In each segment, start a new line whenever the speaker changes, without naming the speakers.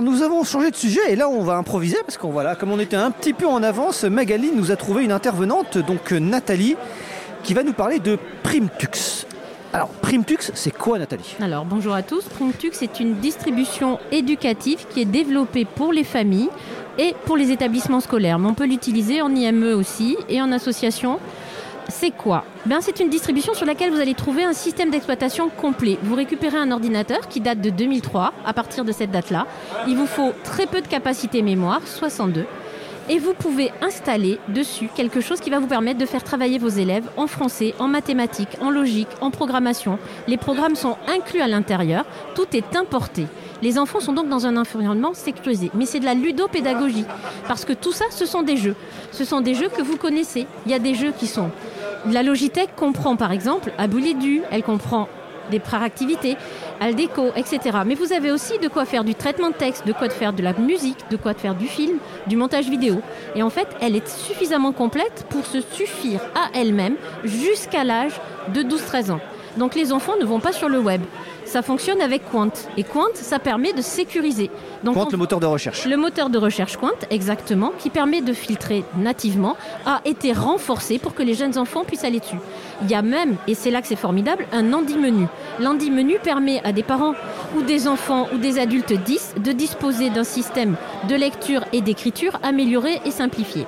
nous avons changé de sujet et là on va improviser parce qu'on voilà, comme on était un petit peu en avance, Magali nous a trouvé une intervenante, donc Nathalie, qui va nous parler de Primtux. Alors Primtux, c'est quoi Nathalie ?
Alors bonjour à tous, Primtux est une distribution éducative qui est développée pour les familles et pour les établissements scolaires. Mais on peut l'utiliser en IME aussi et en association. C'est quoi ? C'est une distribution sur laquelle vous allez trouver un système d'exploitation complet. Vous récupérez un ordinateur qui date de 2003. À partir de cette date-là, il vous faut très peu de capacité mémoire, 62. Et vous pouvez installer dessus quelque chose qui va vous permettre de faire travailler vos élèves en français, en mathématiques, en logique, en programmation. Les programmes sont inclus à l'intérieur. Tout est importé. Les enfants sont donc dans un environnement sécurisé. Mais c'est de la ludopédagogie. Parce que tout ça, ce sont des jeux. Ce sont des jeux que vous connaissez. Il y a des jeux qui sont... La Logitech comprend par exemple Aboulidu, elle comprend des activités, Aldeco, etc. Mais vous avez aussi de quoi faire du traitement de texte, de quoi faire de la musique, de quoi faire du film, du montage vidéo. Et en fait, elle est suffisamment complète pour se suffire à elle-même jusqu'à l'âge de 12-13 ans. Donc les enfants ne vont pas sur le web. Ça fonctionne avec Quant. Et Quant, ça permet de sécuriser. Donc
Quant, le moteur de recherche.
Le moteur de recherche Quant, exactement, qui permet de filtrer nativement, a été renforcé pour que les jeunes enfants puissent aller dessus. Il y a même, et c'est là que c'est formidable, un handi-menu. L'handi-menu permet à des parents ou des enfants ou des adultes 10 de disposer d'un système de lecture et d'écriture amélioré et simplifié.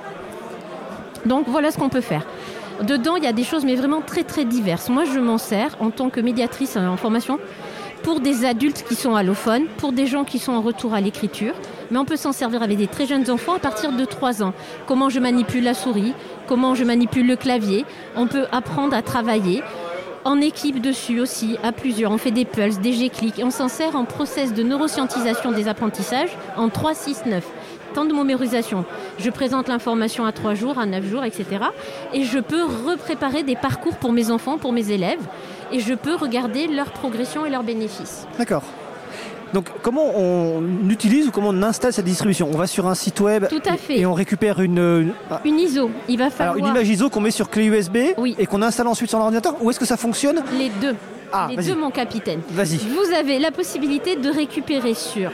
Donc voilà ce qu'on peut faire. Dedans, il y a des choses mais vraiment très très diverses. Moi, je m'en sers en tant que médiatrice en formation pour des adultes qui sont allophones, pour des gens qui sont en retour à l'écriture. Mais on peut s'en servir avec des très jeunes enfants à partir de 3 ans. Comment je manipule la souris, comment je manipule le clavier. On peut apprendre à travailler en équipe dessus aussi, à plusieurs. On fait des pulses, des G-clics et on s'en sert en process de neuroscientisation des apprentissages en 3, 6, 9. Temps de mémorisation. Je présente l'information à 3 jours, à 9 jours, etc. Et je peux repréparer des parcours pour mes enfants, pour mes élèves. Et je peux regarder leur progression et leurs bénéfices.
D'accord. Donc comment on utilise ou comment on installe cette distribution ? On va sur un site web.
Tout à fait.
Et on récupère une
ISO. Il va falloir...
Alors une image ISO qu'on met sur clé USB et qu'on installe ensuite sur l'ordinateur. Où est-ce que ça fonctionne ?
Les deux.
Vas-y.
Deux, mon capitaine.
Vas-y.
Vous avez la possibilité de récupérer sur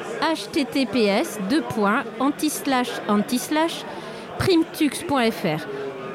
https://primtux.fr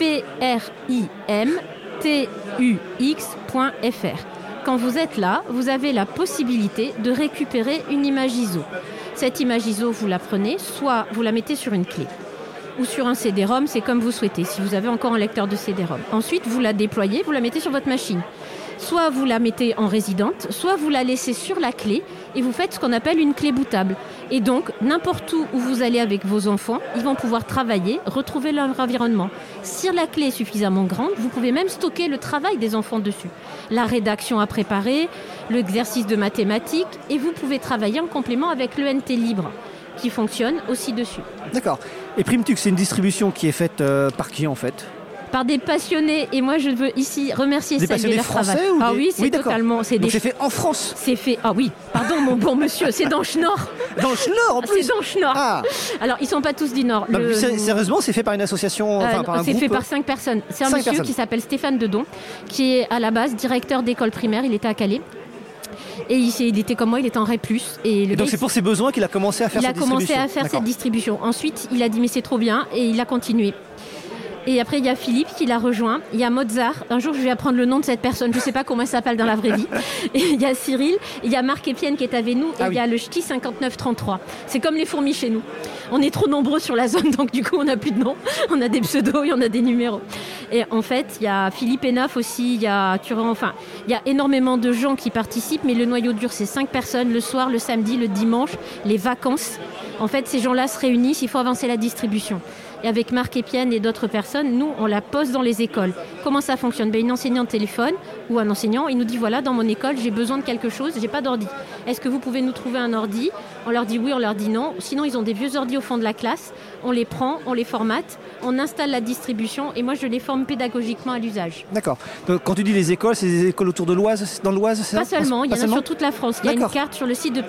primtux.fr. Quand vous êtes là, vous avez la possibilité de récupérer une image ISO. Cette image ISO, vous la prenez, soit vous la mettez sur une clé ou sur un CD-ROM, c'est comme vous souhaitez, si vous avez encore un lecteur de CD-ROM. Ensuite, vous la déployez, vous la mettez sur votre machine. Soit vous la mettez en résidente, soit vous la laissez sur la clé et vous faites ce qu'on appelle une clé bootable. Et donc, n'importe où vous allez avec vos enfants, ils vont pouvoir travailler, retrouver leur environnement. Si la clé est suffisamment grande, vous pouvez même stocker le travail des enfants dessus. La rédaction à préparer, l'exercice de mathématiques, et vous pouvez travailler en complément avec l'ENT libre qui fonctionne aussi dessus.
D'accord. Et Primtux, c'est une distribution qui est faite par qui en fait ?
Par des passionnés, et moi je veux ici remercier saluer leur travail.
Ou
oui, c'est totalement.
Donc c'est fait en France.
C'est fait. Ah oui, pardon mon bon monsieur, c'est dans le Schnorr.
Dans le Schnorr en plus.
C'est dans le Schnorr.
Ah.
Alors ils sont pas tous du Nord.
Sérieusement, c'est fait par une association, par un
c'est
groupe.
fait par 5 personnes. C'est un monsieur qui s'appelle Stéphane Dedon, qui est à la base directeur d'école primaire. Il était à Calais. Et il était comme moi, il était en REP+. Et
donc c'est pour ses besoins qu'il a commencé à faire cette distribution.
Il a commencé à faire cette distribution. Ensuite, il a dit mais c'est trop bien et il a continué. Et après, il y a Philippe qui l'a rejoint. Il y a Mozart. Un jour, je vais apprendre le nom de cette personne. Je ne sais pas comment elle s'appelle dans la vraie vie. Et il y a Cyril. Il y a Marc Épienne qui est avec nous. Et il y a le ch'ti 5933. C'est comme les fourmis chez nous. On est trop nombreux sur la zone, donc du coup, on n'a plus de nom. On a des pseudos et on a des numéros. Et en fait, il y a Philippe Enaf aussi. Il y a Turan. Enfin, il y a énormément de gens qui participent. Mais le noyau dur, c'est 5 personnes le soir, le samedi, le dimanche, les vacances. En fait, ces gens-là se réunissent. Il faut avancer la distribution. Et avec Marc Épienne et d'autres personnes, nous, on la pose dans les écoles. Comment ça fonctionne ? Une enseignante téléphone ou un enseignant, il nous dit, voilà, dans mon école, j'ai besoin de quelque chose, j'ai pas d'ordi. Est-ce que vous pouvez nous trouver un ordi ? On leur dit oui, on leur dit non. Sinon, ils ont des vieux ordis au fond de la classe. On les prend, on les formate, on installe la distribution et moi, je les forme pédagogiquement à l'usage.
D'accord. Donc, quand tu dis les écoles, c'est des écoles autour de l'Oise, dans l'Oise, c'est ça ?
Pas seulement, il y en a sur toute la France. Il y a une carte sur le site de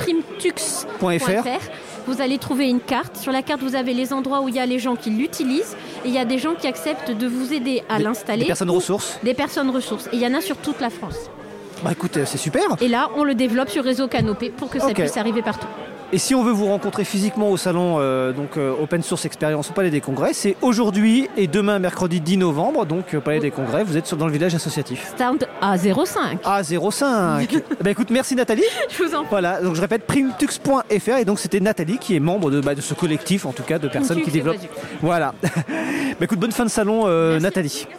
primtux.fr. Vous allez trouver une carte. Sur la carte, vous avez les endroits où il y a les gens qui l'utilisent et il y a des gens qui acceptent de vous aider à l'installer.
Des personnes ressources.
Des personnes ressources. Et il y en a sur toute la France.
Bah écoute, c'est super.
Et là, on le développe sur Réseau Canopé pour que ça puisse arriver partout.
Et si on veut vous rencontrer physiquement au salon Open Source Experience au Palais des Congrès, c'est aujourd'hui et demain, mercredi 10 novembre, donc au Palais des Congrès. Vous êtes dans le village associatif.
Stand A05.
A05. Écoute, merci Nathalie.
Je vous en prie.
Voilà, donc je répète, primtux.fr. Et donc c'était Nathalie qui est membre de ce collectif, en tout cas, de personnes qui développent. Voilà. Écoute, bonne fin de salon, Nathalie.